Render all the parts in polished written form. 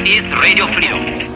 is Radio Freedom.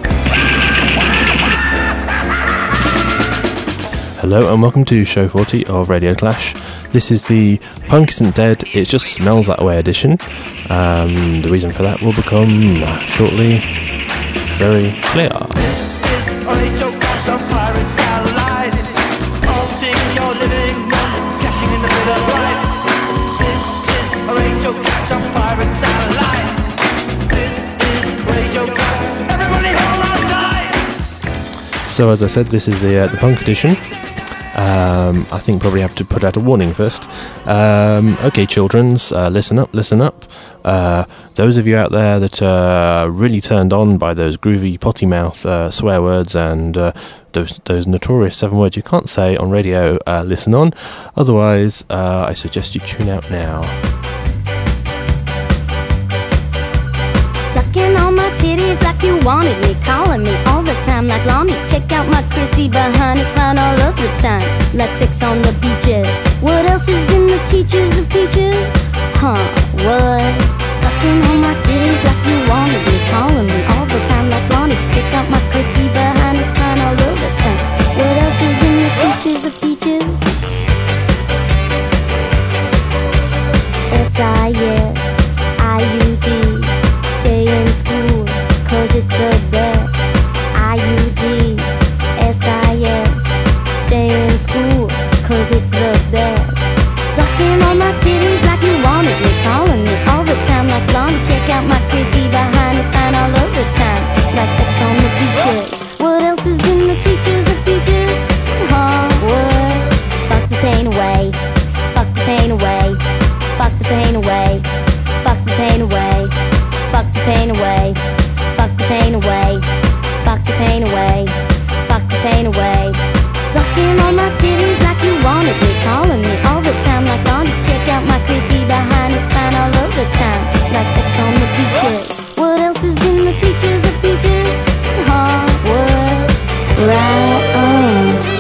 Hello and welcome to show 40 of Radio Clash. This is the Punk Isn't Dead, It Just Smells That Way edition. The reason for that will become shortly very clear. This is Radio Clash on Pirate Satellite. Haunting your living room, cashing in the bit of light. This is Radio Clash on Pirate Satellite. This is Radio Clash, everybody hold on tight. So as I said, this is the Punk edition. I think probably have to put out a warning first. Okay, childrens, listen up. Those of you out there that are really turned on by those groovy potty mouth swear words and those notorious 7 words you can't say on radio, listen on. Otherwise, I suggest you tune out now. Sucking on my titties like you wanted me, calling me all the time like Lonnie. Check out my Chrissy behind, it's fine all of the time, like sex on the beaches. What else is in the teachers of peaches? Huh, what? Sucking on my titties like you wanted me, calling me all the time like Lonnie. Check out my Chrissy behind, it's fine all of the time. What else is in the teachers of peaches? SIS, IUD. Stay in school, cause it's the best. IUD, SIS. Stay in school, cause it's the best. Sucking on my titties like you wanted me, calling me all the time like Lonnie. Check out my Chrissy behind, it's fine all of the time, like sex on the beaches. What else is in the teachers of peaches? Huh, what? Fuck the pain away, fuck the pain away, fuck the pain away, fuck the pain away. Fuck the pain away, fuck the pain away, fuck the pain away, fuck the pain away. Sucking on my titties like you wanted me, calling me all the time like Lonnie. Check out my Chrissy behind, it's fine all of the time, like sex on the beaches. What else is in the teachers of peaches? Huh, what? Right on.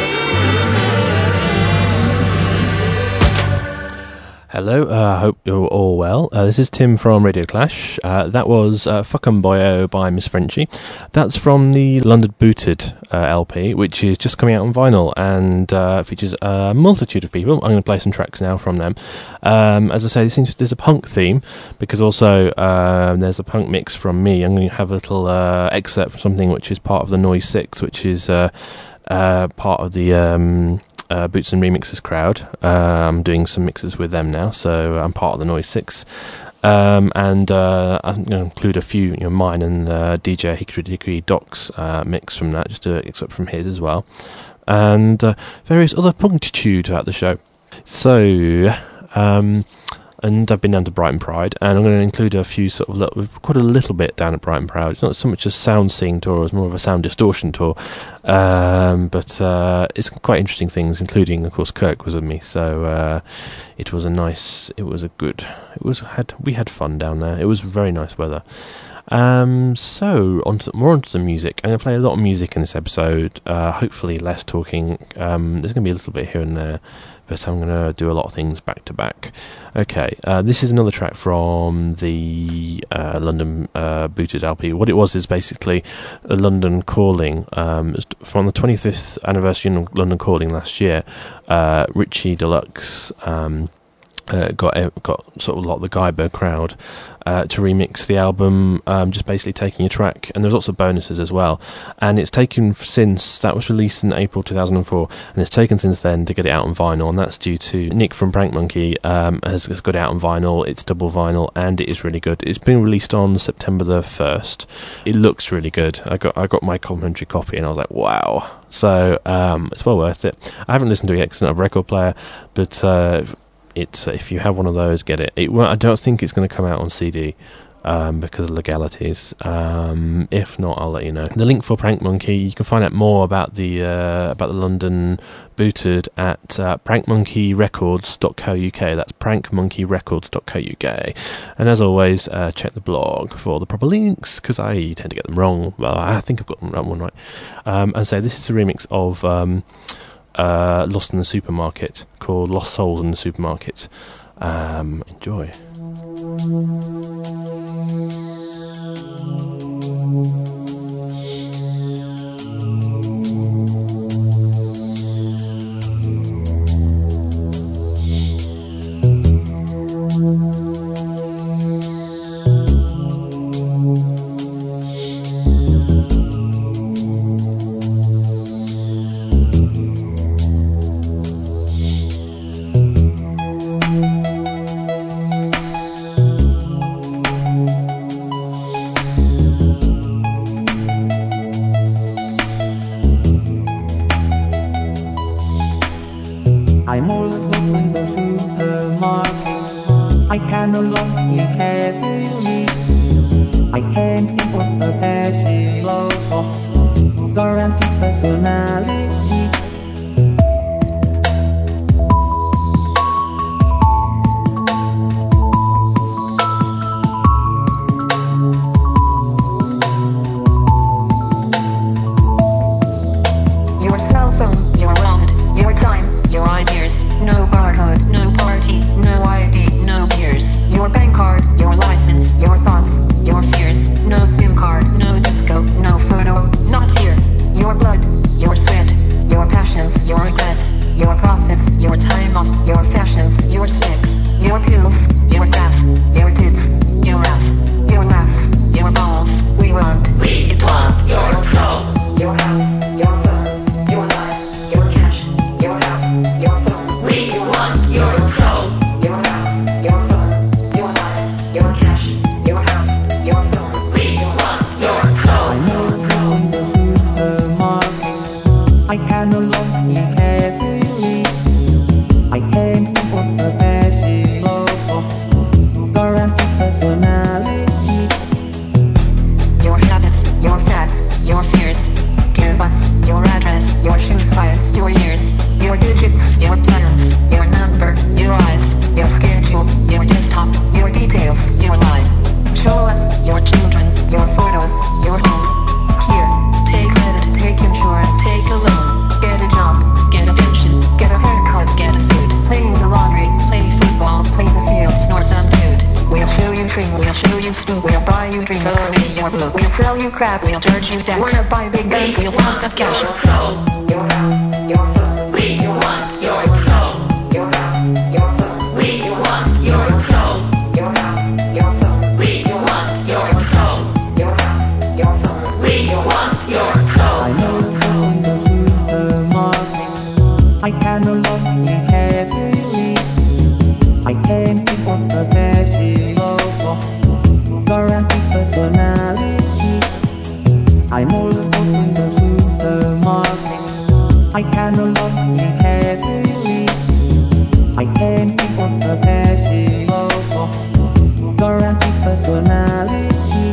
Hello, I hope you're all well. This is Tim from Radio Clash. That was Fuckum Boyo by Miss Frenchie. That's from the London Booted LP, which is just coming out on vinyl and features a multitude of people. I'm going to play some tracks now from them. As I say, there's a punk theme, because also there's a punk mix from me. I'm going to have a little excerpt from something which is part of the Noise 6, which is part of the... Boots and Remixes crowd. I'm doing some mixes with them now, so I'm part of the Noise 6. And I'm going to include a few, mine and DJ Hickory Dickory Doc's mix from that, just to except from his as well, and various other punctitude throughout the show. So, and I've been down to Brighton Pride, and I'm going to include a few we've recorded a little bit down at Brighton Pride. It's not so much a sound seeing tour, it's more of a sound distortion tour, but it's quite interesting things, including, of course, Kirk was with me, so we had fun down there. It was very nice weather. So more onto the music. I'm going to play a lot of music in this episode, hopefully less talking. There's going to be a little bit here and there, but I'm going to do a lot of things back to back. Okay, this is another track from the London Booted LP. What it was is basically a London Calling. From the 25th anniversary of London Calling last year, Richie Deluxe got sort of a lot of the Guyber crowd to remix the album, just basically taking a track, and there's lots of bonuses as well, and it's taken since that was released in April 2004, and it's taken since then to get it out on vinyl, and that's due to Nick from Prank Monkey has got it out on vinyl. It's double vinyl and it is really good. It's been released on September the 1st. It looks really good. I got my complimentary copy and I was like, wow. So it's well worth it. I haven't listened to it yet because I don't have a record player, but if you have one of those, get it. I don't think it's going to come out on CD because of legalities. If not, I'll let you know. The link for Prank Monkey, you can find out more about the London Booted at prankmonkeyrecords.co.uk. That's prankmonkeyrecords.co.uk. And as always, check the blog for the proper links, because I tend to get them wrong. Well, I think I've got that one right. And so this is a remix of Lost in the Supermarket, called Lost Souls in the Supermarket. Enjoy. your license, your thoughts, your fears. No SIM card, no disco, no photo, not here. Your blood, your sweat, your passions, your regrets, your profits, your time off, your fashions, your sex, your pills, your graph, your tits, your ass, your laughs, your balls. We want your soul, your house, your phone, your life, your cash, your house, your phone. We want your soul, your house, your phone, your life, your cash, your house, your phone. We want your soul. I know from the supermarket I can no longer happily. I came for the fashionable, guaranteed personality. Your habits, your fads, your fears. Give us your address, your shoe size, your years, your digits, your plans, your number, your eyes, your schedule, your desktop, your details, your life. Show us your children, your photos, your home. Here, take credit, take insurance, take a loan. Get a job, get a pension, get a haircut, get a suit. Play the lottery, play football, play the field, snore some dude. We'll show you dream, we'll show you spoon, we'll buy you dream, throw me your book. We'll sell you crap, we'll charge you debt. Wanna buy big guns, we'll want the cash. Your soul, your house, your phone. We want your soul, your house, your phone. We want your soul, your house, your phone. We want your soul, your house, your phone. We want your soul. I know from the supermarket I can no longer happily. I came for the fashionable, guaranteed personality. I'm all from the supermarket I can no longer happily. I came for the fashionable, guaranteed personality.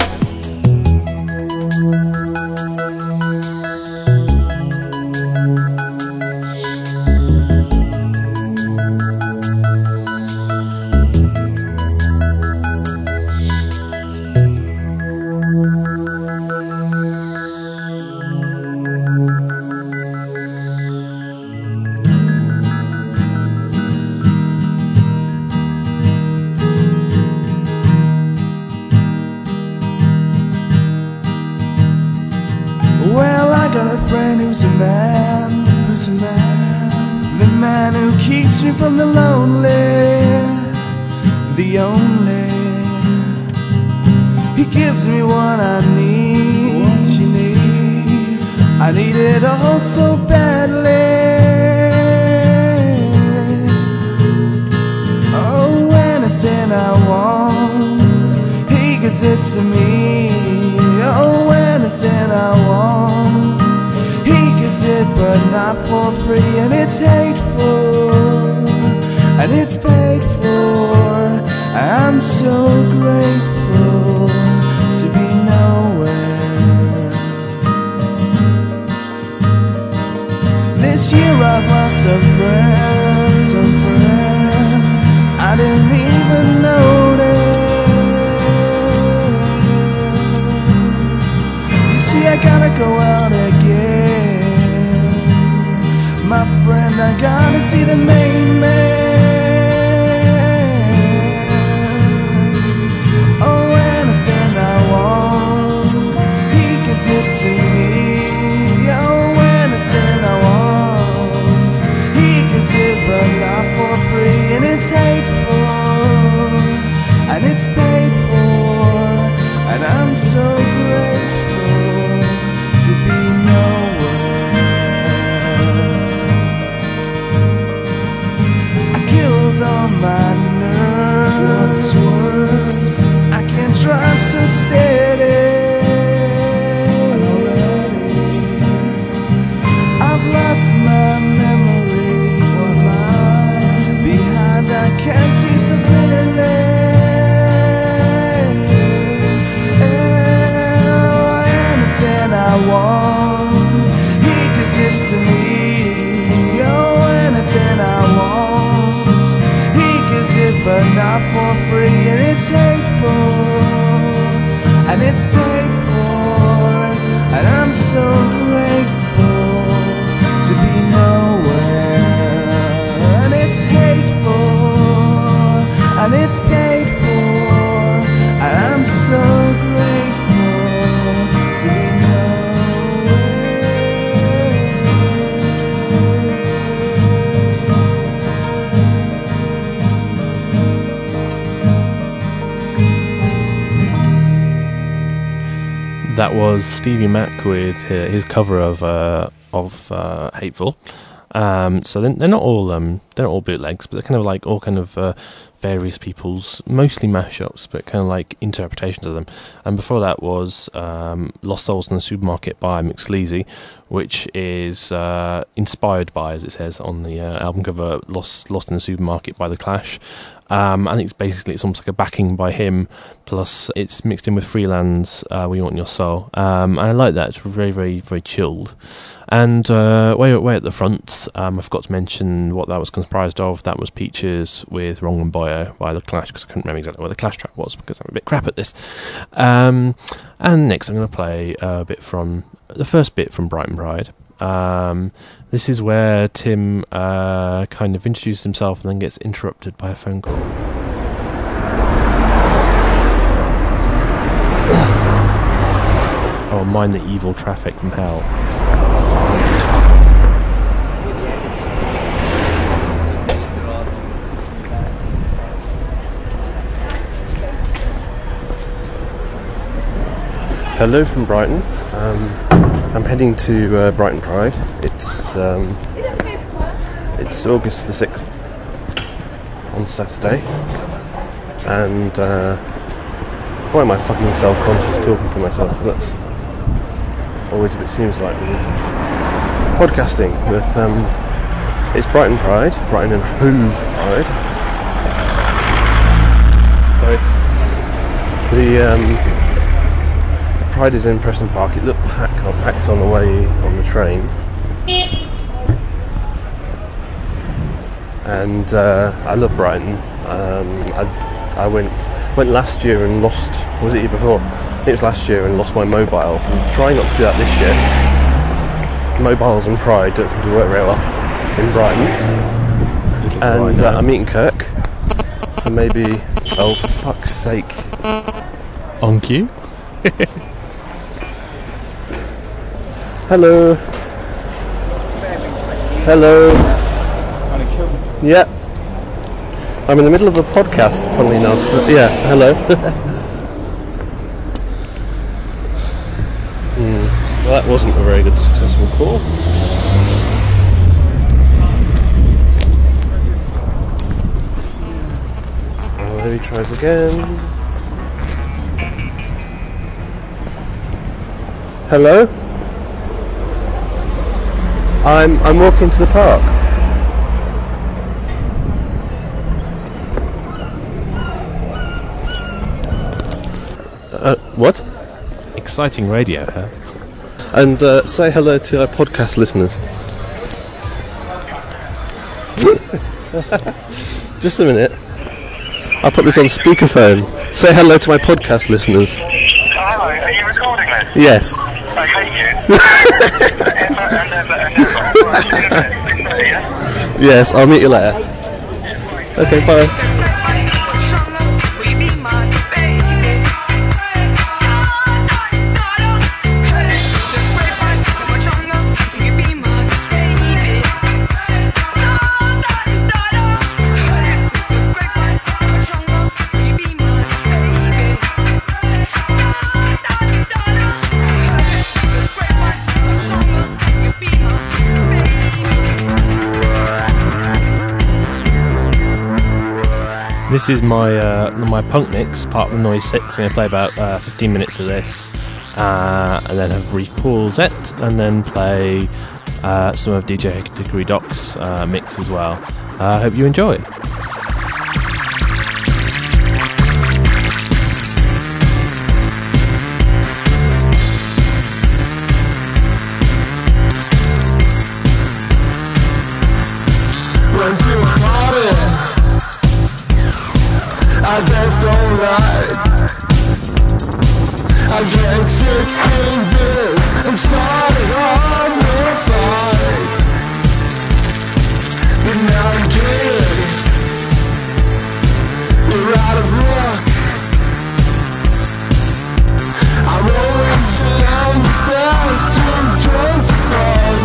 Well, I got a friend who's a man, the man who keeps me from the lonely, the only. He gives me what I need, I need it all so badly. Oh, anything I want, he gives it to me. Oh, anything I want, he gives it, but not for free. And it's hateful, and it's paid for. I'm so grateful to be nowhere. This year I've lost some friends, I didn't even notice. I gotta go out again, my friend, I gotta see the main man. Oh, anything I want, he gives it to me. Oh, anything I want, he gives it, but not for free. And it's hateful, and it's paid for, and I'm so grateful to be nowhere. I killed all my nerves. What's worse, I can't drive so steady. I've lost my memory. Behind I can't see so clearly. I want, he gives it to me. Oh, anything I want, he gives it, but not for free. And it's hateful, and it's paid for, and I'm so grateful to be nowhere. And it's hateful, and it's paid for, That was Stevie Mac with his cover of Hateful. So they're not all bootlegs, but they're kind of like all kind of various people's, mostly mashups, but kind of like interpretations of them. And before that was Lost Souls in the Supermarket by McSleazy, which is inspired by, as it says on the album cover, Lost in the Supermarket by The Clash. I think it's almost like a backing by him, plus it's mixed in with Freeland's We Want Your Soul. And I like that. It's very, very, very chilled. And way at the front, I forgot to mention what that was comprised of. That was Peaches with Wrong and Boyo by The Clash, because I couldn't remember exactly what the Clash track was, because I'm a bit crap at this. And next I'm going to play the first bit from Brighton Pride. This is where Tim kind of introduces himself and then gets interrupted by a phone call. Oh, mind the evil traffic from hell. Hello from Brighton. I'm heading to Brighton Pride. It's August the 6th on Saturday, and why am I fucking self-conscious talking to myself? That's always what it seems like with podcasting. But it's Brighton Pride, Brighton and Hove Pride. The Pride is in Preston Park. It looked packed on the way on the train, and I love Brighton. I went last year and lost. Was it year before? It was last year and lost my mobile. I'm trying not to do that this year. Mobiles and Pride don't seem to work very well in Brighton. And I'm meeting Kirk, so maybe. Oh, for fuck's sake! On cue. Hello. Hello. Yeah. I'm in the middle of a podcast, funnily enough. Yeah, hello. Well, that wasn't a very good, successful call. Oh, there he tries again. Hello? I'm walking to the park. What? Exciting radio, huh? And say hello to our podcast listeners. Just a minute. I'll put this on speakerphone. Say hello to my podcast listeners. Hello, are you recording this? Yes. I hate you. Yes, I'll meet you later. Okay, bye. This is my punk mix, part of the Noise 6. I'm going to play about 15 minutes of this, and then have a brief pause and then play some of DJ Hickory Doc's mix as well. I hope you enjoy. I danced all night. I drank 16 beers and started on the fight. But now I'm dead. You're out of luck. I'm always down the stairs, too drunk to run.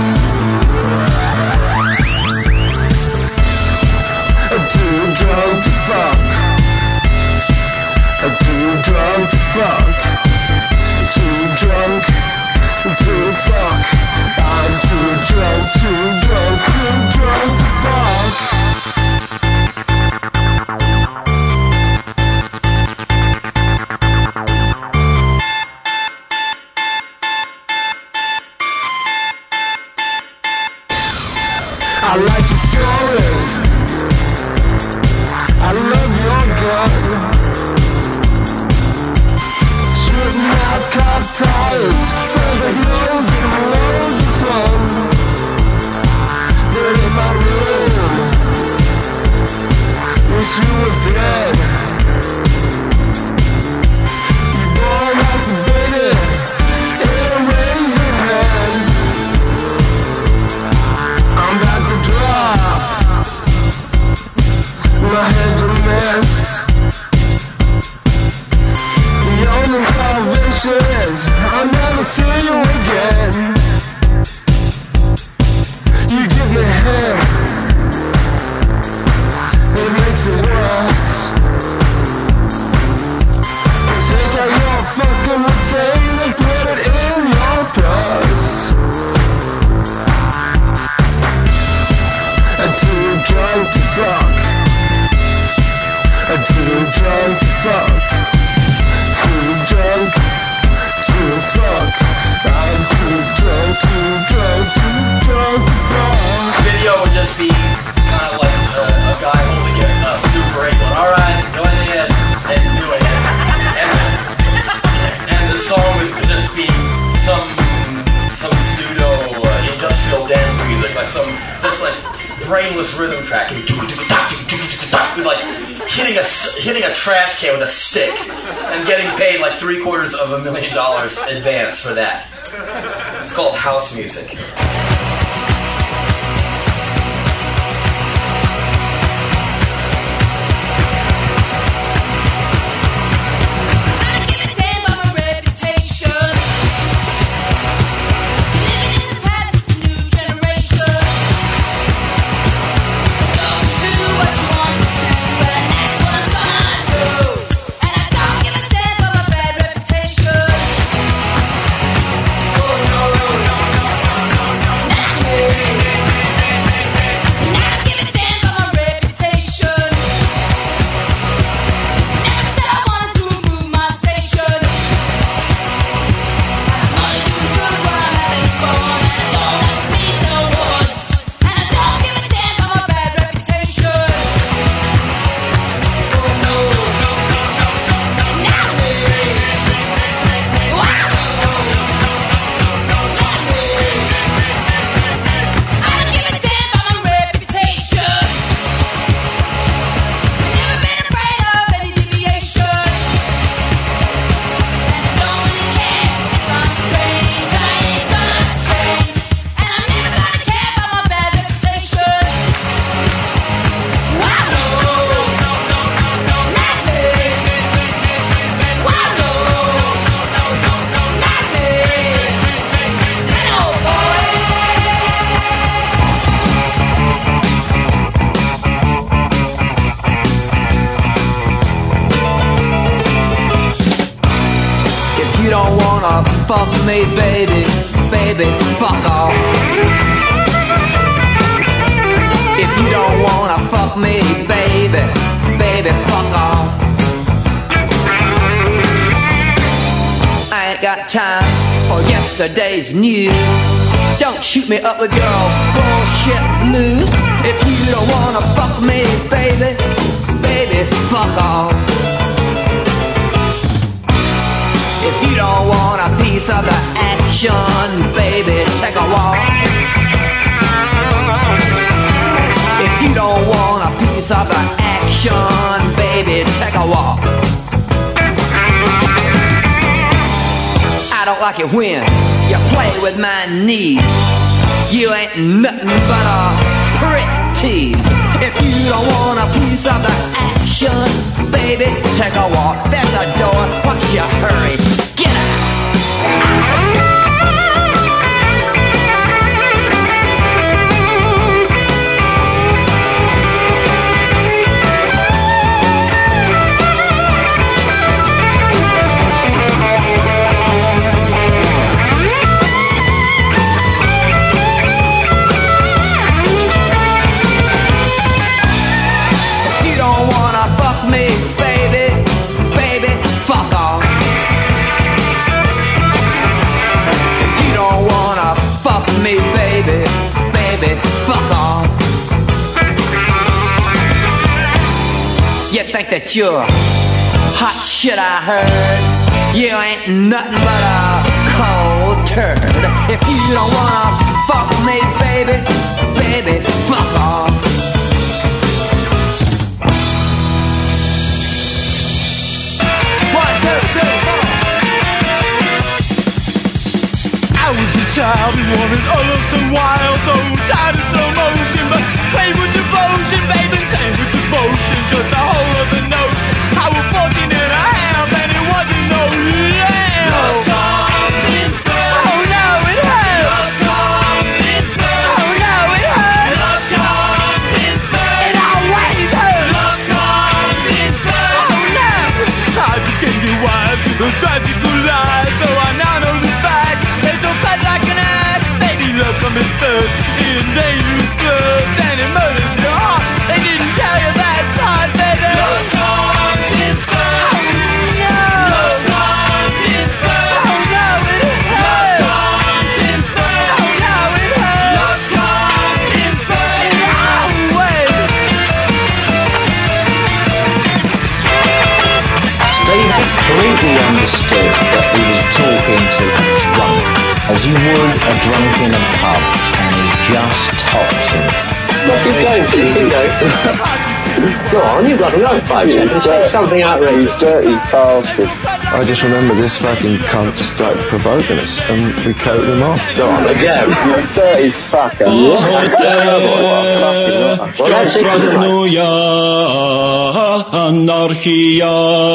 Too drunk to fuck. I'm too drunk to fuck. Too drunk to fuck. I'm too drunk to fuck. I like your stories. I love your gun. Shooting out cop tires. Taking loads and loads of fun. But in my room, wish you were dead. You born like a baby in a raisin hand. I'm about to drop. My head's a mess. The only salvation is I'll never see you again. You give me head, it makes it worse. Take out your fucking routine and put it in your purse. I'm too drunk to fuck. I'm too drunk to fuck. Too drunk to fuck. I'm too drunk to fuck. The video would just be kind of like a guy holding a Super 8 going, alright, go ahead and do it. And the song would just be some pseudo industrial dance music, like some that's like brainless rhythm track, like hitting a trash can with a stick and getting paid like $750,000 advance for that. It's called house music. Fuck me, baby, baby, fuck off. If you don't wanna fuck me, baby, baby, fuck off. I ain't got time for yesterday's news. Don't shoot me up with your bullshit blues. If you don't wanna fuck me, baby, baby, fuck off. If you don't want a piece of the action, baby, take a walk. If you don't want a piece of the action, baby, take a walk. I don't like it when you play with my knees. You ain't nothing but a prick tease. If you don't want a piece of the action, baby, take a walk. There's a door, why don't you hurry? Get out! think that you're hot shit, I heard. You ain't nothing but a cold turd. If you don't wanna fuck me, baby, baby, fuck off. 1, 2, 3, 4. I was a child and wanted all of some wild, though tired of slow motion, but prayed with devotion, baby, sang with devotion, just a whole other notion. I was 14 and a half, and it wasn't no lamb. Love comes in spells. Oh no, it hurts. Love comes in spells. Oh no, it hurts. Love comes in spells. It always hurts. Love comes in spells. Oh no, I just can't get wise to the tragical lies, though I now know the fact. They don't cut like an ass. Baby, love comes first in dangerous clubs, and it murders your heart. They didn't tell you that part, baby. Love comes in spells. Oh no. Love comes in spells. Oh no, it hurts. Love comes in spells. Oh no, it hurts. Love comes in spells. It always. Steve completely understood that he was talking to a drunk, as you would a drunk in a pub, and he just topped him. What keep going to you, Bingo? Go on, you've got another 5 seconds. Say something outrageous. You dirty bastard. I just remember this fucking cunt just started provoking us, and we cut him off. Go on again. You dirty fucker. Що прагнуя анархія,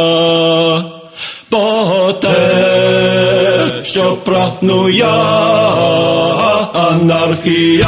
бо те, що прагнуя анархія.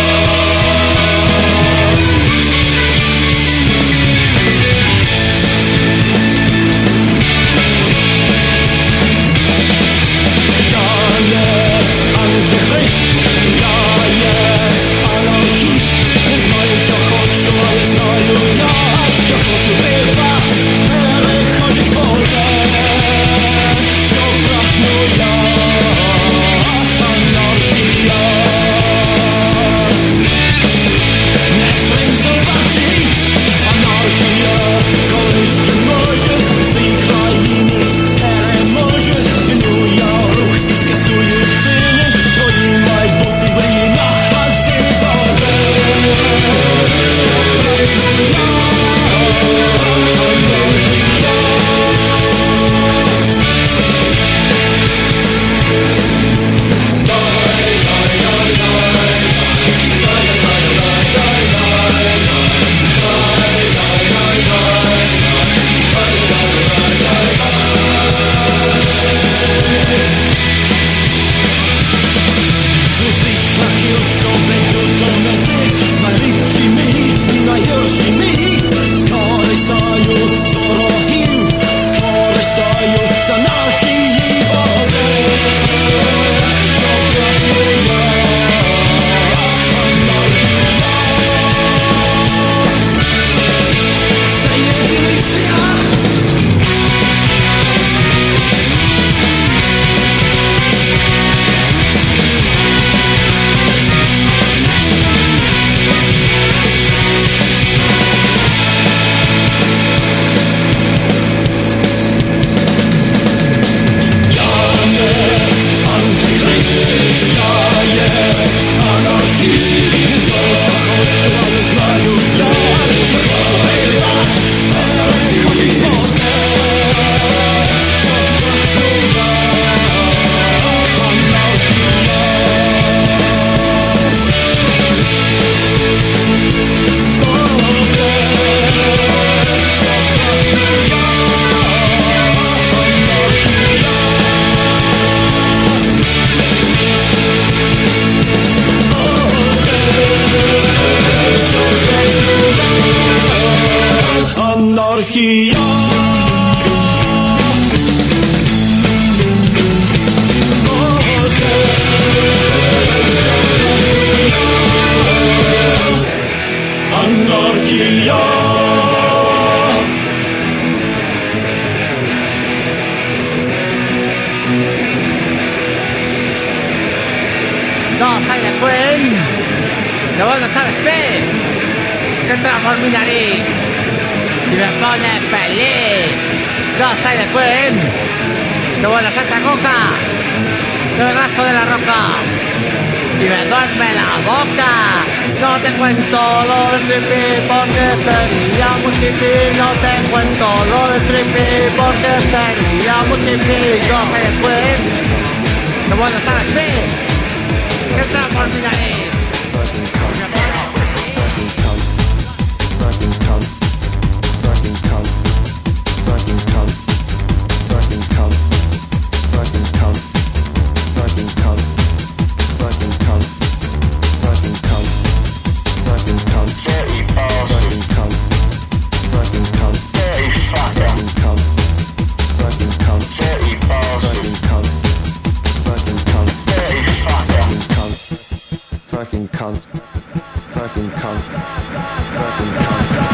No, Tyler Quinn. No vas a estar, espere. Que entra por mi nariz. y me pone feliz. Yo soy de Queen, que buena Santa Coca, que me rasco de la roca y me duerme la boca. No te cuento lo de Trippy porque sería muy trippy. No te cuento lo de Trippy porque sería muy trippy. Yo soy de Queen, que buena estar aquí, que entra por mi nariz. Fucking cunt. Fucking cunt. Fucking cunt.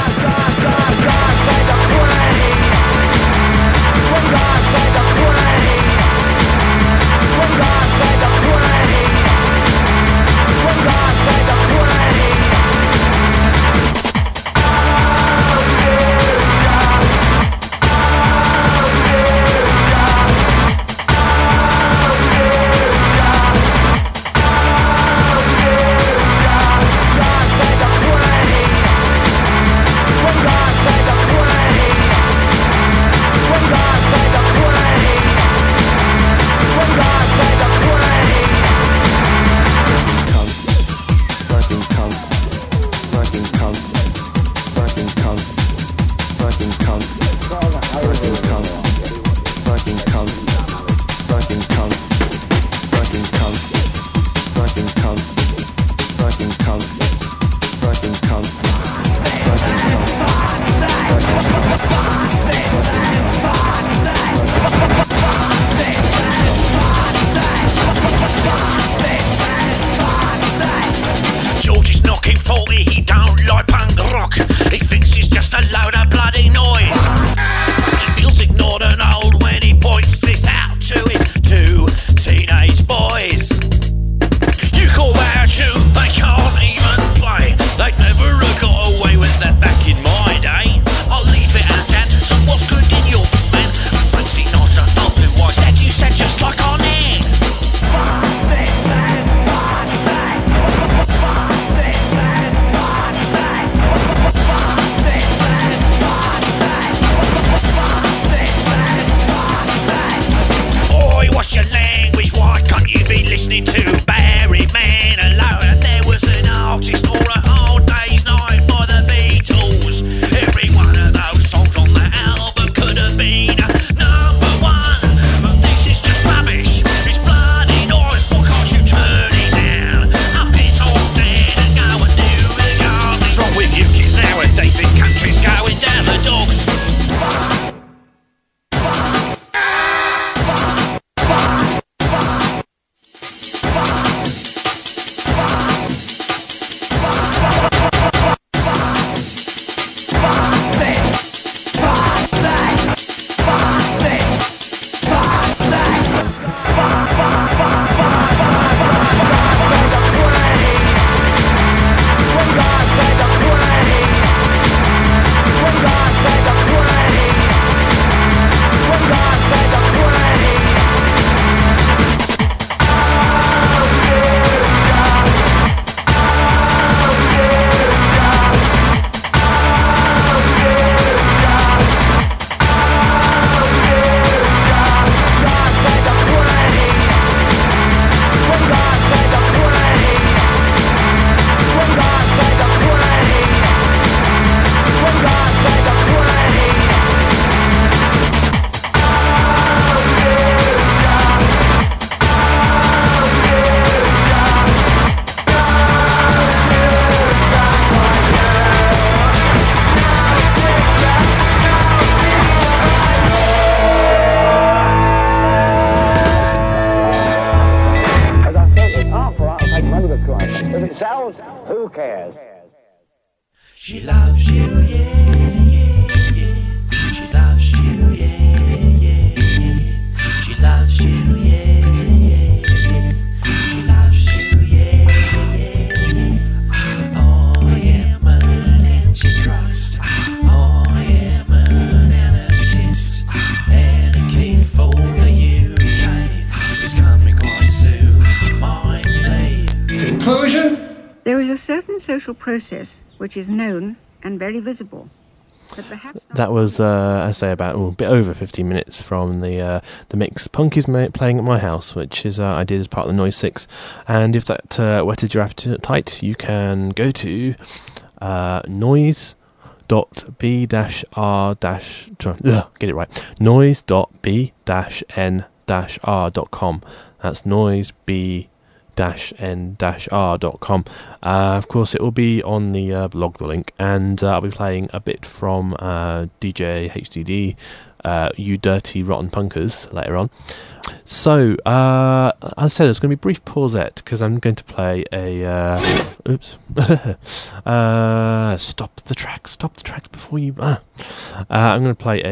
She loves you, yeah, yeah, yeah. She loves you, yeah, yeah, yeah. She loves you, yeah, yeah, yeah. She loves you, yeah, yeah, yeah. Oh, yeah, man, Antichrist. Oh, yeah. certain social process which is known and very visible. But perhaps That was, I say, about a bit over 15 minutes from the mix Punk is playing at my house, which is I did as part of the Noise 6. And if that whetted your appetite, you can go to noise.b-r-n-r.com. That's noise-b-n-r.com. Of course, it will be on the blog, the link, and I'll be playing a bit from DJ HDD, You Dirty Rotten Punkers, later on. So, as I said, there's going to be a brief pausette because I'm going to play a. Oops. Stop the tracks before you. I'm going to play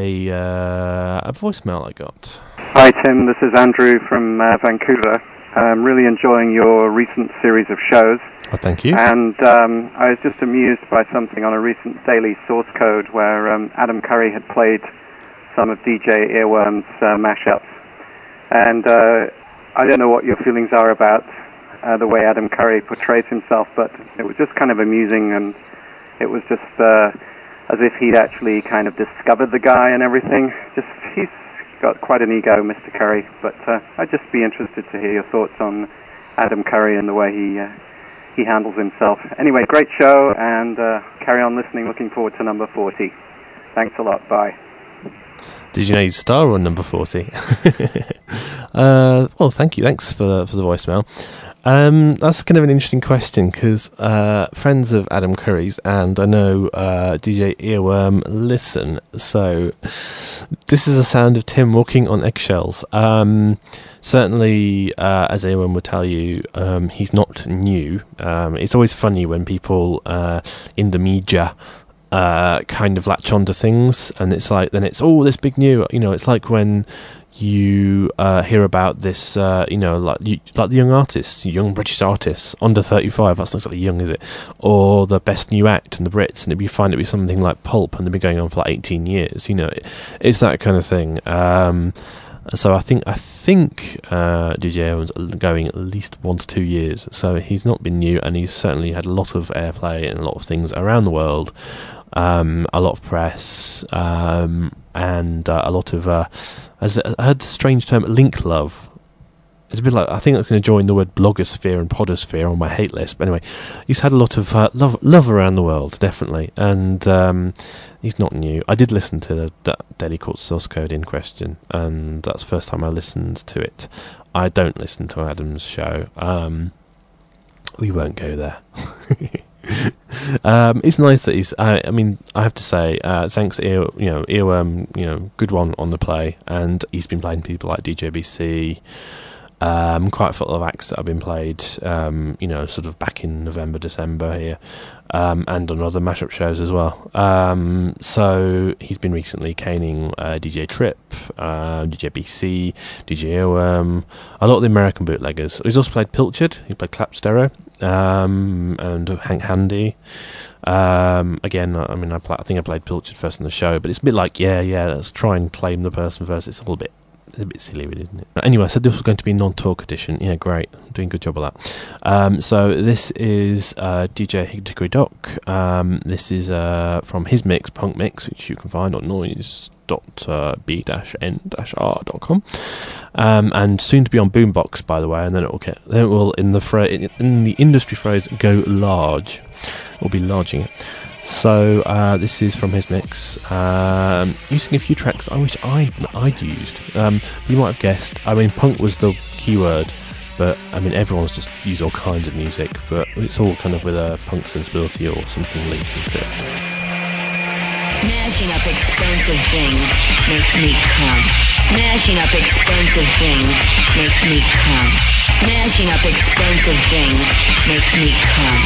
a voicemail I got. Hi Tim, this is Andrew from Vancouver. I'm really enjoying your recent series of shows. Oh, thank you. And I was just amused by something on a recent Daily Source Code where Adam Curry had played some of DJ Earworm's mashups. And I don't know what your feelings are about the way Adam Curry portrays himself, but it was just kind of amusing, and it was just as if he'd actually kind of discovered the guy and everything. He's got quite an ego, Mr. Curry, but I'd just be interested to hear your thoughts on Adam Curry and the way he handles himself. Anyway, great show, and carry on listening. Looking forward to number 40. Thanks a lot. Bye. Did you know you'd star on number 40? Well, thank you. Thanks for the voicemail. That's kind of an interesting question because friends of Adam Curry's, and I know DJ Earworm listen, so this is the sound of Tim walking on eggshells. Certainly, as Earworm would tell you, he's not new. It's always funny when people in the media kind of latch onto things, and it's like, then it's this big new, it's like when you hear about this, like the young artists, young British artists under 35. That's not exactly young, is it? Or the best new act in the Brits, and you find it'd be something like Pulp, and they've been going on for like 18 years. It's that kind of thing. So I think DJ Earworm's going at least 1 to 2 years. So he's not been new, and he's certainly had a lot of airplay and a lot of things around the world. A lot of press, and a lot of, as I heard the strange term, link love. It's a bit like, I think that's going to join the word blogosphere and podosphere on my hate list. But anyway, he's had a lot of love around the world, definitely, and he's not new. I did listen to that Daily Source Code in question, and that's the first time I listened to it. I don't listen to Adam's show. We won't go there. It's nice that he's. I have to say, thanks, Earworm. Good one on the play, and he's been playing people like DJ BC. Quite full of acts that have been played. Sort of back in November, December here, and on other mashup shows as well. So he's been recently caning DJ Trip, DJ BC, DJ Earworm, a lot of the American bootleggers. He's also played Pilchard. He played Clap Stereo. And Hank Handy. Again, I think I played Pilchard first in the show, but it's a bit like, let's try and claim the person first. It's a bit silly, really, isn't it? Anyway, I said this was going to be a non-talk edition. Yeah, great. I'm doing a good job of that. So this is DJ Hickory Doc. This is from his mix, Punk Mix, which you can find on noise.b-n-r.com. And soon to be on Boombox, by the way, and then it will in the industry phrase go large. We'll be larging it. So this is from his mix, using a few tracks I wish I'd used. You might have guessed. Punk was the keyword, but everyone's just used all kinds of music, but it's all kind of with a punk sensibility or something linked into it. Smashing up expensive things makes me come. Smashing up expensive things makes me come. Smashing up expensive things makes me come.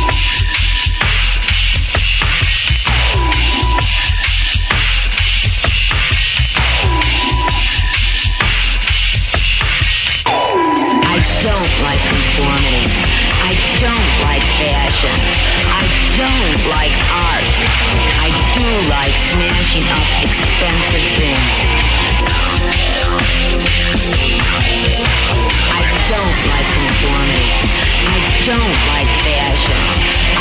I don't like conformity. I don't like fashion. I don't like art. I do like smashing up expensive things. I don't like conformity. I don't like fashion.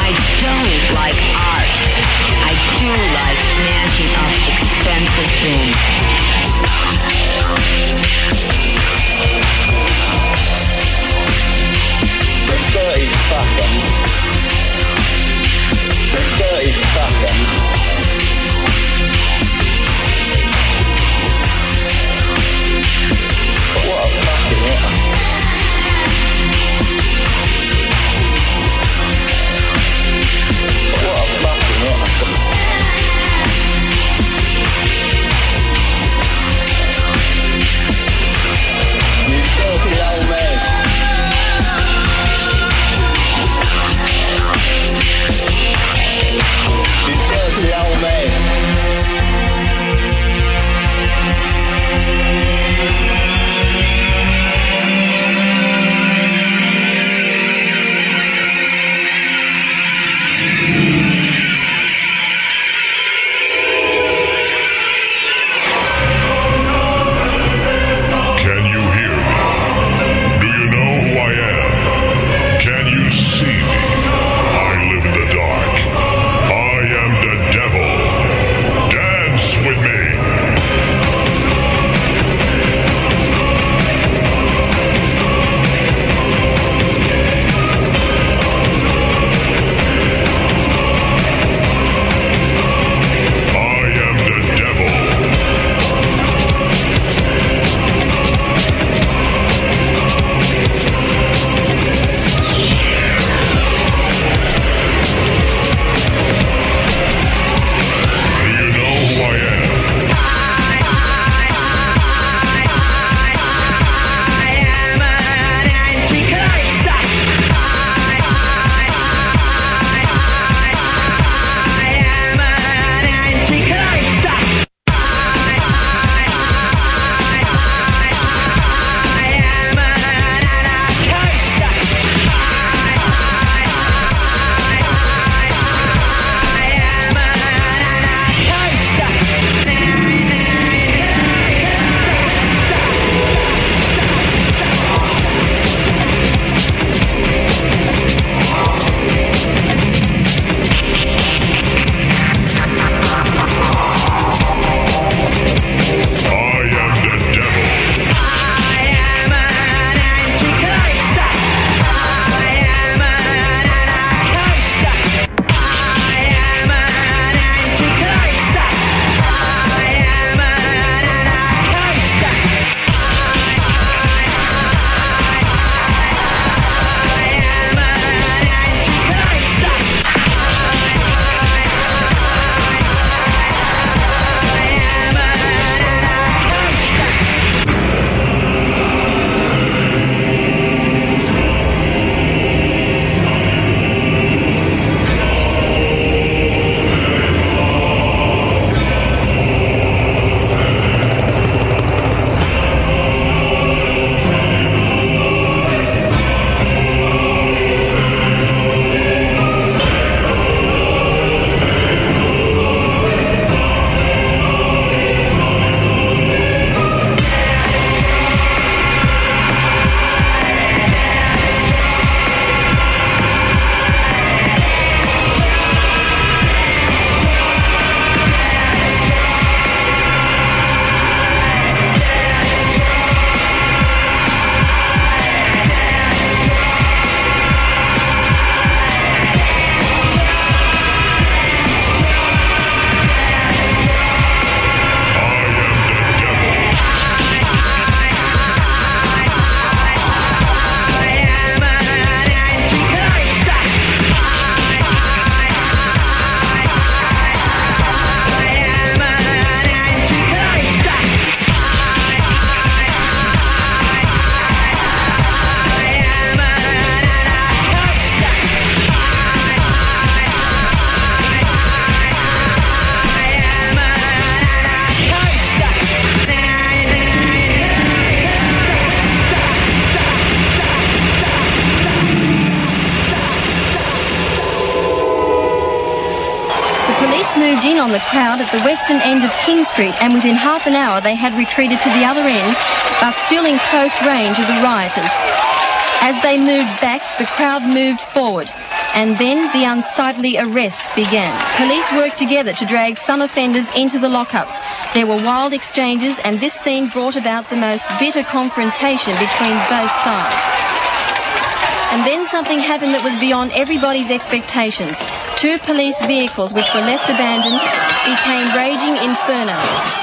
moved in on the crowd at the western end of King Street, and within half an hour they had retreated to the other end, but still in close range of the rioters. As they moved back, the crowd moved forward, and then the unsightly arrests began. Police worked together to drag some offenders into the lockups. There were wild exchanges, and this scene brought about the most bitter confrontation between both sides. And then something happened that was beyond everybody's expectations. 2 police vehicles, which were left abandoned, became raging infernos.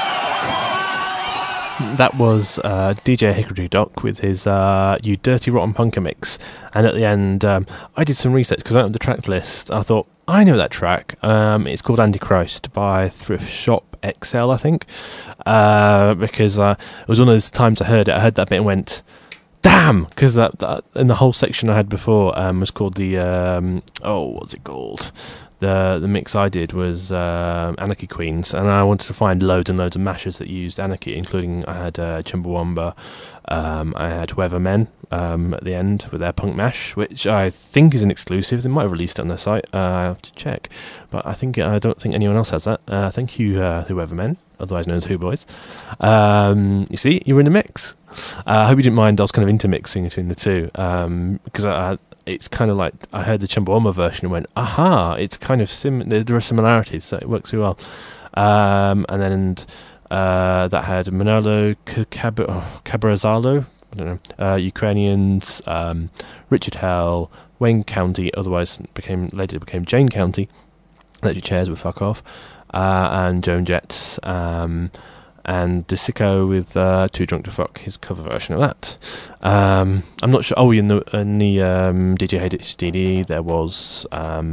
That was DJ Hickory Dock with his You Dirty Rotten Punker mix. And at the end, I did some research because I don't have the track list. I thought, I know that track. It's called Antichrist by Thrift Shop XL, I think. Because it was one of those times I heard that bit and went, damn! Because that in the whole section I had before was called the, what's it called? The mix I did was Anarchy Queens, and I wanted to find loads and loads of mashes that used Anarchy, including I had Chumbawamba, I had Whoever Men at the end with their punk mash, which I think is an exclusive. They might have released it on their site. I have to check, but I don't think anyone else has that. Thank you, Whoever Men, otherwise known as Who Boys. You see, you were in the mix. I hope you didn't mind. I was kind of intermixing between the two because it's kind of like I heard the Chumbawamba version and went, aha, it's kind of there are similarities, so it works really well. And then that had Manolo Cabrazalo, I don't know, Ukrainians, Richard Hell, Wayne County, otherwise later became Jane County, Electric Chairs with Fuck Off, and Joan Jett, and DeSicco with Too Drunk to Fuck, his cover version of that. I'm not sure. Oh, in the DJ HDD there was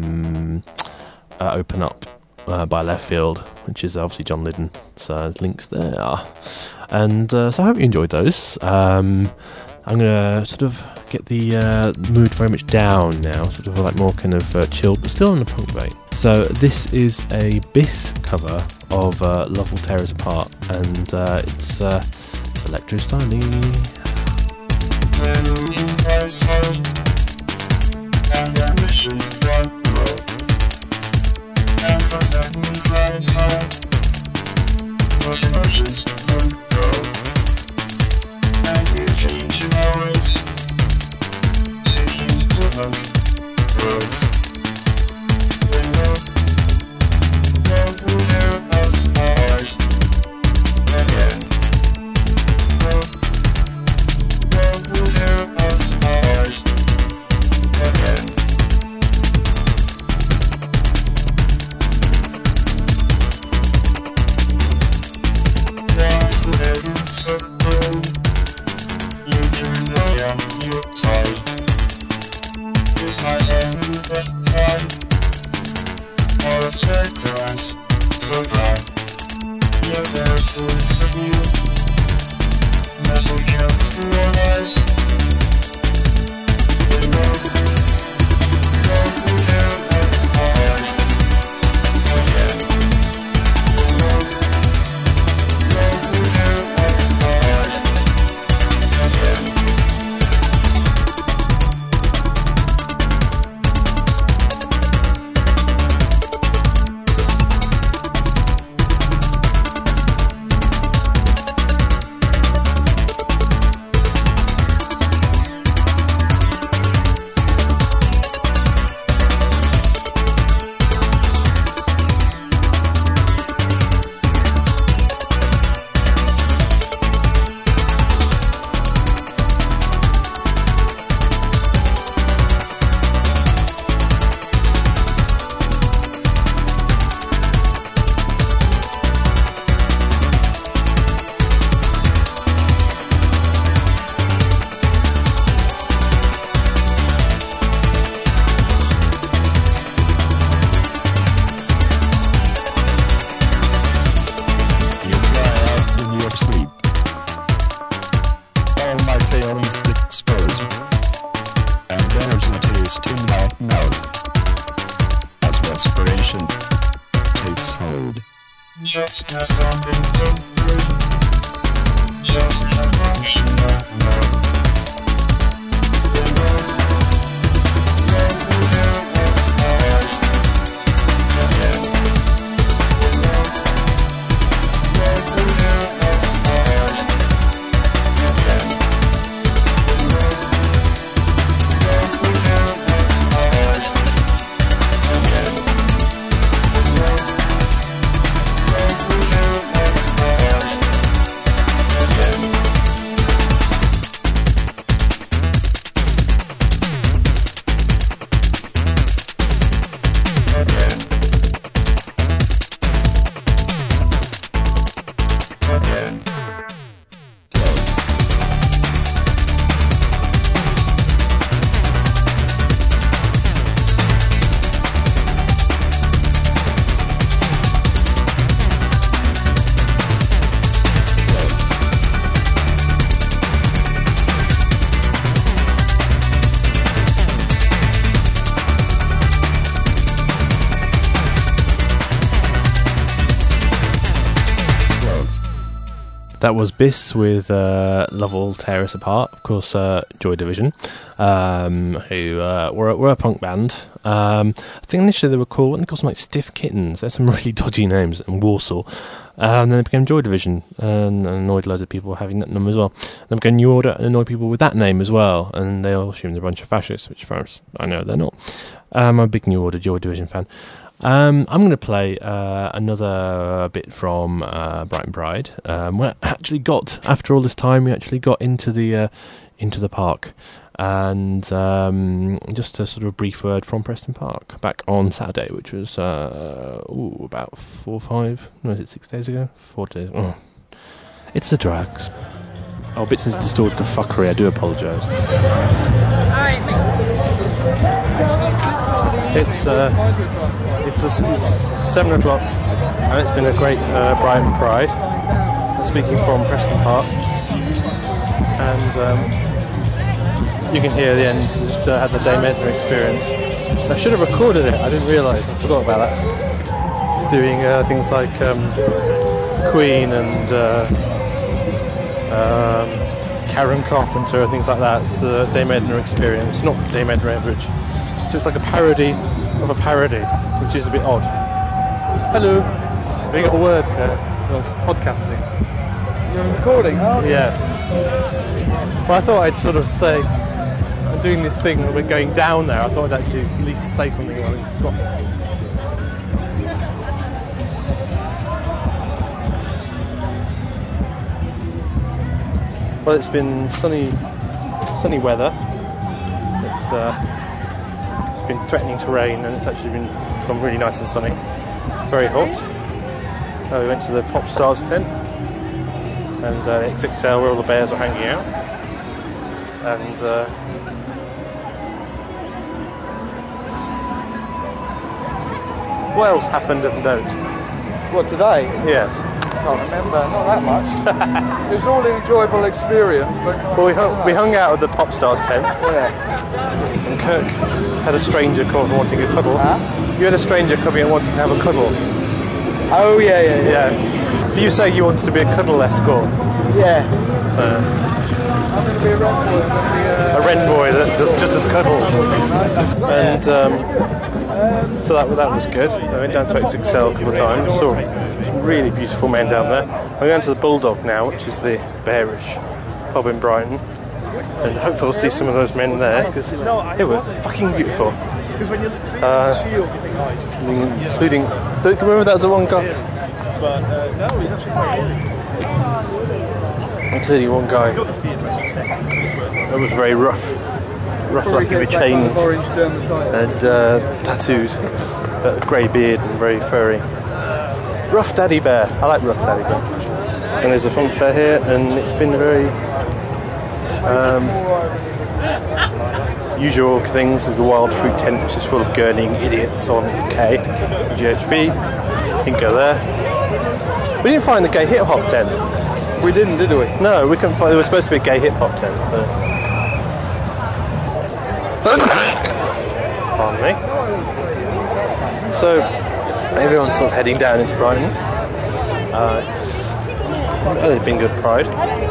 Open Up by Left Field, which is obviously John Lydon, so links there. And so I hope you enjoyed those. I'm going to sort of get the mood very much down now, sort of like more kind of chilled, but still in the punk debate. So this is a Biss cover of Love Will Tear Us Apart, and it's Electro Styling. And ambitious one road, and for certain trying so, but emotions don't go, and we're changing our ways, seeking to love roads. They love will tear us apart again. Love will tear us apart again. Once the roots are grown, you can lay on your side. It's my hand that fly. All the spectrums so dry. Your verses of you, metal kept through our eyes. The love will tear us apart again. The love will tear us apart again. Just as something temporary, just a function of love. The love will tear us apart again. That was Biss with Love Will Tear Us Apart, of course, Joy Division, who were a punk band. I think initially they were called, what they called some like Stiff Kittens. There's some really dodgy names, and Warsaw. And then they became Joy Division, and annoyed loads of people having that name as well. Then became New Order, and annoyed people with that name as well. And they all assumed they're a bunch of fascists, which, as far as I know, they're not. I'm a big New Order, Joy Division fan. I'm going to play another bit from Brighton Pride. We actually got, after all this time, we actually got into the park, and just a sort of brief word from Preston Park back on Saturday, which was about 6 days ago? 4 days. Oh. It's the drugs. Oh, bits is distorted to fuckery. I do apologise. It's 7 o'clock, and it's been a great Brighton Pride. Speaking from Preston Park, and you can hear the end. Just had the Dame Edna experience. I should have recorded it. I didn't realise. I forgot about that. Doing things like Queen and Karen Carpenter and things like that. It's the Dame Edna experience, not Dame Edna Everidge. So it's like a parody of a parody, which is a bit odd. Hello. We got a word there. I was podcasting. You're recording, aren't you? Yeah. Well, I thought I'd sort of say, I'm doing this thing where we're going down there. I thought I'd actually at least say something while we've got. Well, it's been sunny weather. It's been threatening to rain, and it's actually become really nice and sunny. Very hot. We went to the Pop Stars tent, and XXL where all the bears were hanging out. And what else happened of note? What, today? Yes. I can't remember, not that much. It was all an enjoyable experience, but... Well, we hung out at the Pop Stars tent. Yeah. And Kirk had a stranger come wanting a cuddle. Huh? You had a stranger coming and wanting to have a cuddle. Oh, yeah. You say you wanted to be a cuddle escort. Yeah. I'm going to be a wren boy. A wren boy that does just as cuddle. And so that was good. I went down to XXL a couple of times. Saw some really beautiful men down there. I'm going to the Bulldog now, which is the bearish pub in Brighton. And hopefully we'll see some of those men there, because they were fucking beautiful. Including, remember that was the one guy? Including one guy that was very rough like a chains and tattoos, but a grey beard and very furry. Rough Daddy Bear. I like Rough Daddy Bear. And there's a fun fair here, and it's been a very usual things. There's a wild fruit tent which is full of gurning idiots on K, GHB. You can go there. We didn't find the gay hip hop tent. We didn't, did we? No, we couldn't find. There was supposed to be a gay hip hop tent. Pardon me. So everyone's sort of heading down into Brighton. It's been good Pride.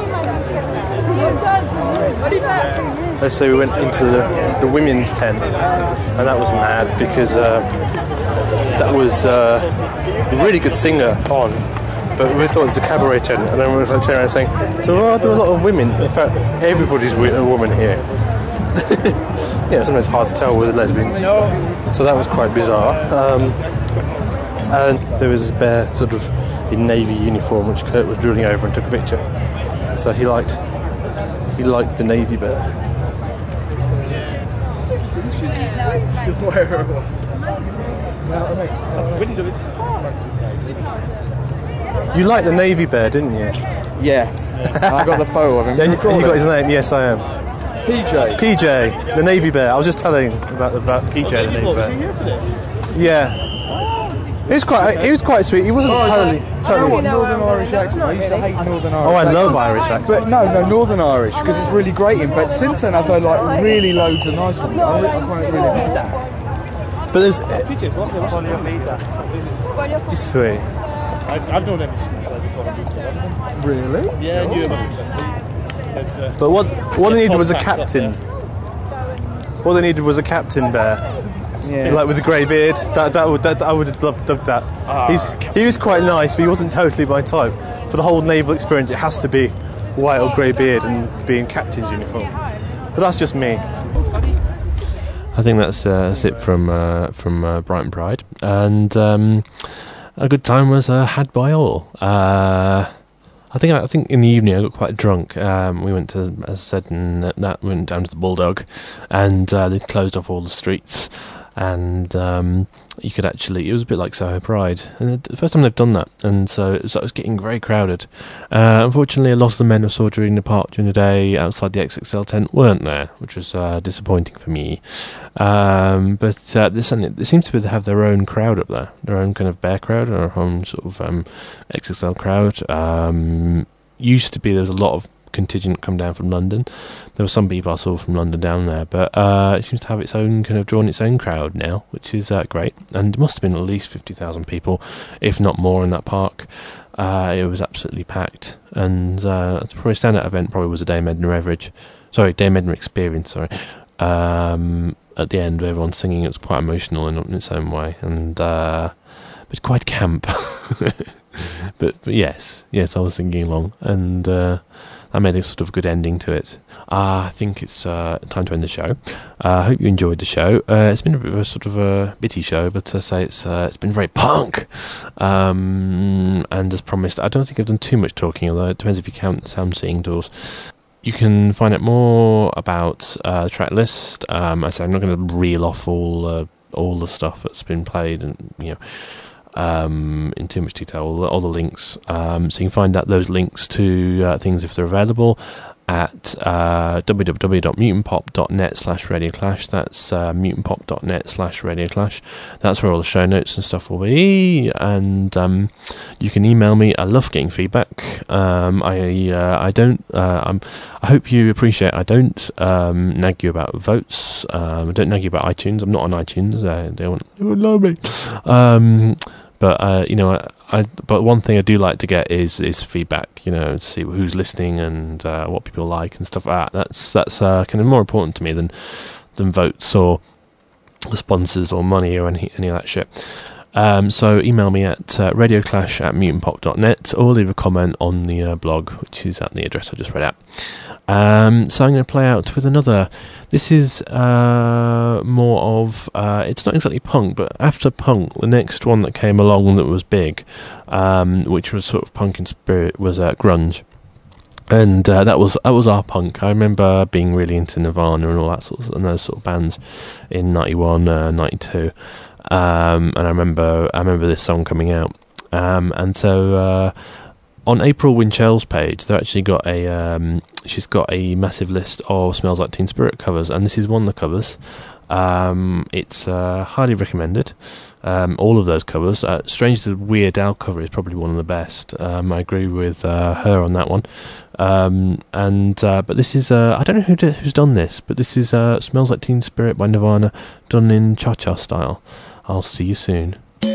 So we went into the women's tent, and that was mad because that was a really good singer on, but we thought it was a cabaret tent, and then we were like turning around saying, so are there a lot of women? In fact, everybody's a woman here. Yeah, sometimes it's hard to tell with lesbians. So that was quite bizarre. And there was this bear sort of in navy uniform, which Kurt was drooling over and took a picture. So he liked the navy bear. You liked the navy bear, didn't you? Yes. I got the photo of him. Yeah, you got his name? Yes, I am. PJ, the navy bear. I was just telling about PJ, the navy bear. Yeah. He was quite sweet. He wasn't totally. I know what Northern Irish accent. I used to hate Northern Irish. Oh, I love Irish accents. But no, Northern Irish, because it's really grating. But since then, I've had like really loads of nice ones. I find it really good. But there's. Sweet. I've known Emmy Sinclair before I moved to London. Really? Yeah, I knew him. But what they needed was a contacts up captain. What they needed was a captain bear. Yeah. Like with a grey beard. That I would have loved that. He was quite nice, but he wasn't totally my type. For the whole naval experience, it has to be white or grey beard and be in captain's uniform. But that's just me. I think that's it from Brighton Pride, and a good time was had by all. I think in the evening I got quite drunk. We went to, as I said, and that went down to the Bulldog, and they closed off all the streets, and you could actually, it was a bit like Soho Pride, and the first time they've done that, and so it was getting very crowded. Unfortunately, a lot of the men I saw during the park during the day outside the XXL tent weren't there, which was disappointing for me. But there seems to have their own crowd up there, their own kind of bear crowd, or own sort of XXL crowd. Used to be there was a lot of contingent come down from London. There were some people I saw from London down there, but it seems to have its own kind of drawn its own crowd now, which is great. And there must have been at least 50,000 people, if not more, in that park. It was absolutely packed, and probably a standout event probably was a Dame Edna experience. At the end, everyone singing. It was quite emotional in its own way, and but quite camp. but yes, I was singing along, and that made a sort of good ending to it. I think it's time to end the show. I hope you enjoyed the show. It's been a bit of a sort of a bitty show, but I say it's been very punk. And as promised, I don't think I've done too much talking, although it depends if you count Sound Seeing Doors. You can find out more about the track list. I say I'm not going to reel off all the stuff that's been played, and in too much detail, all the links. So you can find out those links to things if they're available at www.mutantpop.net/radioclash. That's mutantpop.net/radioclash. That's where all the show notes and stuff will be. And you can email me. I love getting feedback. I hope you appreciate. I don't nag you about votes. I don't nag you about iTunes. I'm not on iTunes. They won't love me. But but one thing I do like to get is feedback. To see who's listening and what people like and stuff like that. That's kind of more important to me than votes or sponsors or money or any of that shit. So email me at radioclash@mutantpop.net, or leave a comment on the blog, which is at the address I just read out. So I'm going to play out with another. This is more of, it's not exactly punk, but after punk, the next one that came along that was big, which was sort of punk in spirit, was grunge. And that was our punk. I remember being really into Nirvana and all that and those sort of bands in 91, 92. And I remember this song coming out. And so on April Winchell's page, they actually got she's got a massive list of Smells Like Teen Spirit covers, and this is one of the covers. It's highly recommended. All of those covers. Strange the Weird Al cover is probably one of the best. I agree with her on that one. But this is I don't know who's done this, but this is Smells Like Teen Spirit by Nirvana, done in cha-cha style. I'll see you soon.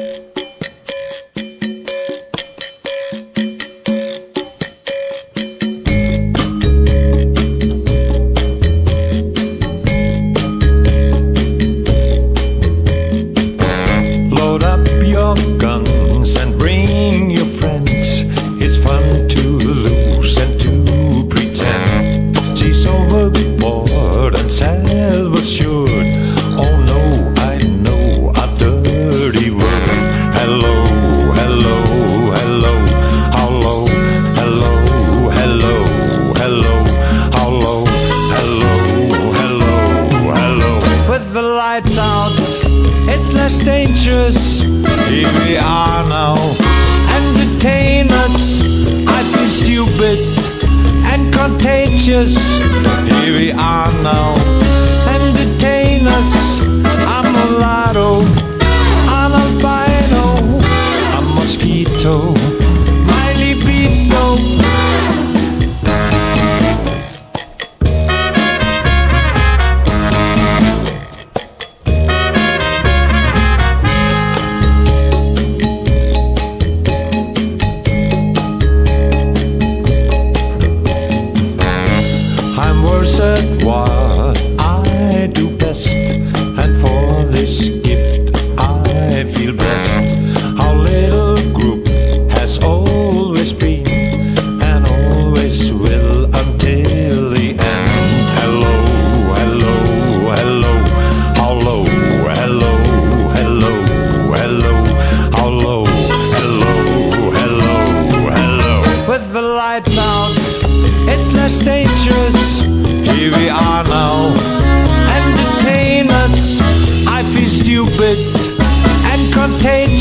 Load up your guns and bring your friends. It's fun to lose and to pretend. She's overboard and self-assured. Oh no, I know a dirty word. Hello, hello, hello. How low? Hello, hello, hello. How low? Hello, hello, hello. With the lights out, it's less dangerous. Here we are now. Entertain us. I feel stupid and contagious. Here we are now. Entertain us. I'm a mulatto, an albino, a mosquito, my libido.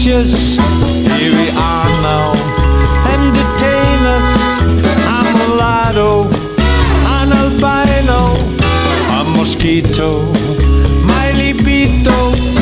contagious. Here we are now, entertainers. I'm a mulatto, an albino, a mosquito, my libido.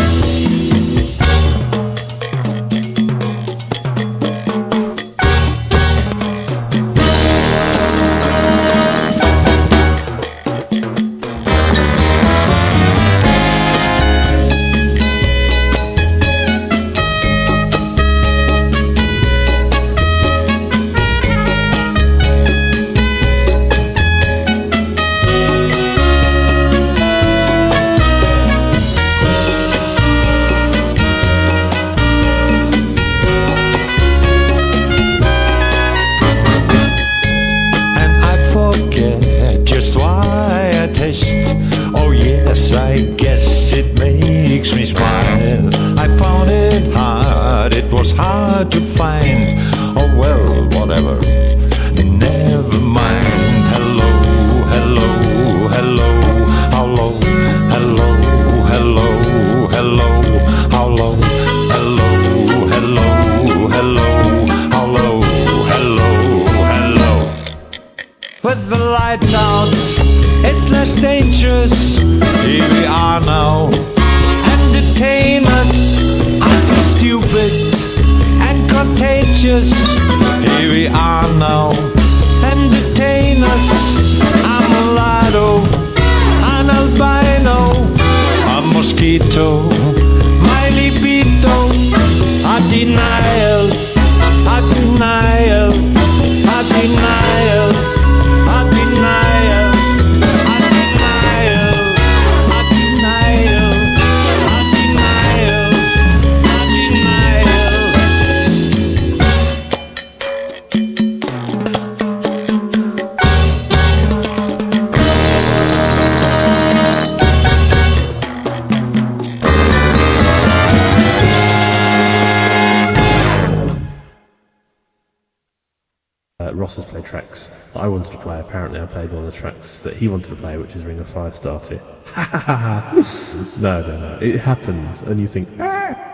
Oh yes, I guess it makes me smile. I found it hard, it was hard to find. Oh well, whatever, never mind. Hello, hello, hello, hello, hello, hello, hello, hello, hello, hello, hello, hello, hello, hello. With the lights out, it's less dangerous. Here we are now, entertainers. I'm stupid and contagious. Here we are now, entertainers. I'm a mulatto, an albino, a mosquito, my libido. A denial, a denial, a denial, a denial. Ross has played tracks that I wanted to play. Apparently I played one of the tracks that he wanted to play, which is Ring of Fire started. No. It happens, and you think, ah!